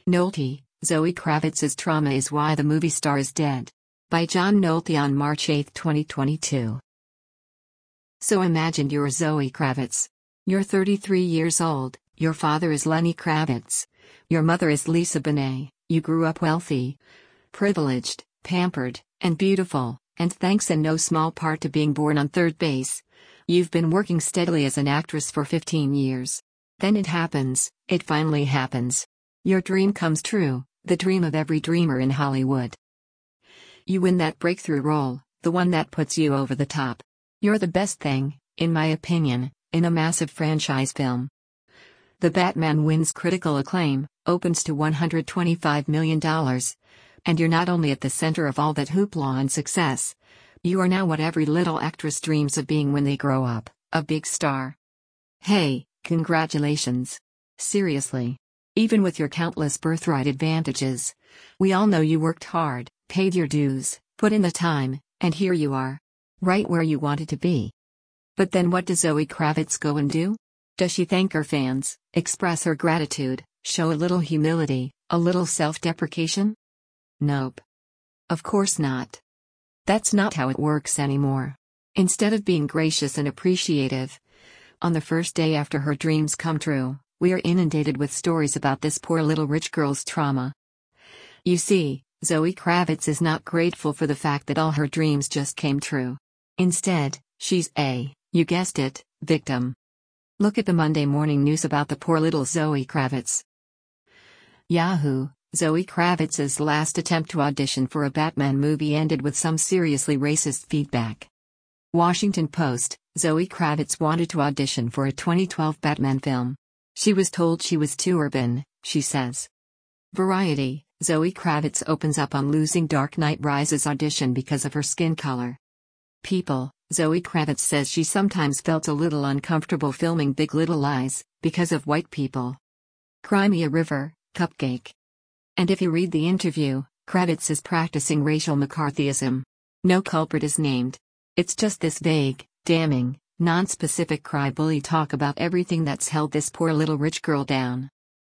Nolte, Zoe Kravitz's trauma is why the movie star is dead. By John Nolte on March 8, 2022. So imagine you're Zoe Kravitz. You're 33 years old, your father is Lenny Kravitz. Your mother is Lisa Bonet. You grew up wealthy, privileged, pampered, and beautiful, and thanks in no small part to being born on third base. You've been working steadily as an actress for 15 years. Then it happens, it finally happens. Your dream comes true, the dream of every dreamer in Hollywood. You win that breakthrough role, the one that puts you over the top. You're the best thing, in my opinion, in a massive franchise film. The Batman wins critical acclaim, opens to $125 million. And you're not only at the center of all that hoopla and success, you are now what every little actress dreams of being when they grow up, a big star. Hey, congratulations. Seriously. Even with your countless birthright advantages. We all know you worked hard, paid your dues, put in the time, and here you are. Right where you wanted to be. But then what does Zoe Kravitz go and do? Does she thank her fans, express her gratitude, show a little humility, a little self-deprecation? Nope. Of course not. That's not how it works anymore. Instead of being gracious and appreciative, on the first day after her dreams come true, we are inundated with stories about this poor little rich girl's trauma. You see, Zoe Kravitz is not grateful for the fact that all her dreams just came true. Instead, she's you guessed it, victim. Look at the Monday morning news about the poor little Zoe Kravitz. Yahoo! Zoe Kravitz's last attempt to audition for a Batman movie ended with some seriously racist feedback. Washington Post, Zoe Kravitz wanted to audition for a 2012 Batman film. She was told she was too urban, she says. Variety, Zoe Kravitz opens up on losing Dark Knight Rises audition because of her skin color. People, Zoe Kravitz says she sometimes felt a little uncomfortable filming Big Little Lies, because of white people. Cry Me a River, Cupcake. And if you read the interview, Kravitz is practicing racial McCarthyism. No culprit is named. It's just this vague, damning, non-specific cry-bully talk about everything that's held this poor little rich girl down.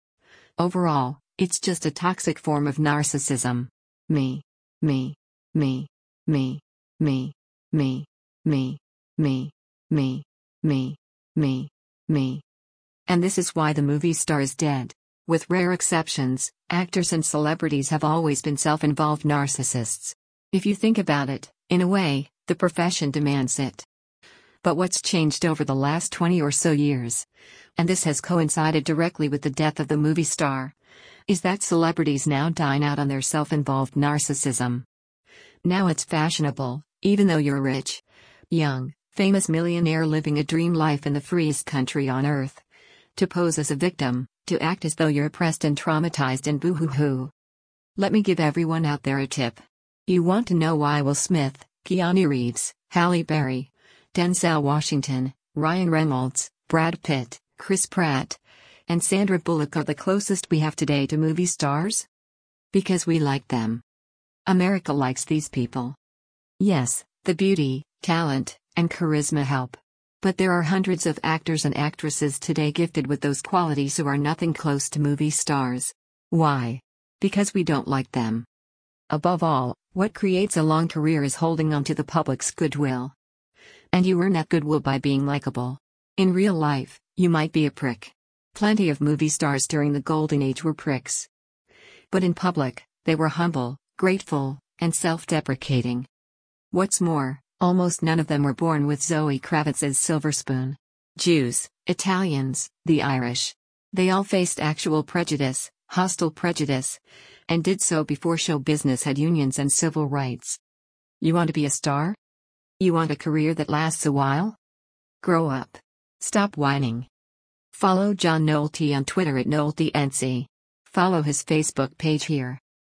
Overall, it's just a toxic form of narcissism. Me. Me. Me. Me. Me. Me. Me. Me. Me. Me. Me. Me. And this is why the movie star is dead. With rare exceptions, actors and celebrities have always been self-involved narcissists. If you think about it, in a way, the profession demands it. But what's changed over the last 20 or so years, and this has coincided directly with the death of the movie star, is that celebrities now dine out on their self-involved narcissism. Now it's fashionable, even though you're rich, young, famous millionaire living a dream life in the freest country on earth, to pose as a victim, to act as though you're oppressed and traumatized and boo-hoo-hoo. Let me give everyone out there a tip. You want to know why Will Smith, Keanu Reeves, Halle Berry, Denzel Washington, Ryan Reynolds, Brad Pitt, Chris Pratt, and Sandra Bullock are the closest we have today to movie stars? Because we like them. America likes these people. Yes, the beauty, talent, and charisma help. But there are hundreds of actors and actresses today gifted with those qualities who are nothing close to movie stars. Why? Because we don't like them. Above all, what creates a long career is holding on to the public's goodwill. And you earn that goodwill by being likable. In real life, you might be a prick. Plenty of movie stars during the golden age were pricks. But in public, they were humble, grateful, and self-deprecating. What's more, almost none of them were born with Zoe Kravitz's silver spoon. Jews, Italians, the Irish. They all faced actual prejudice, hostile prejudice, and did so before show business had unions and civil rights. You want to be a star? You want a career that lasts a while? Grow up. Stop whining. Follow John Nolte on Twitter at NolteNC. Follow his Facebook page here.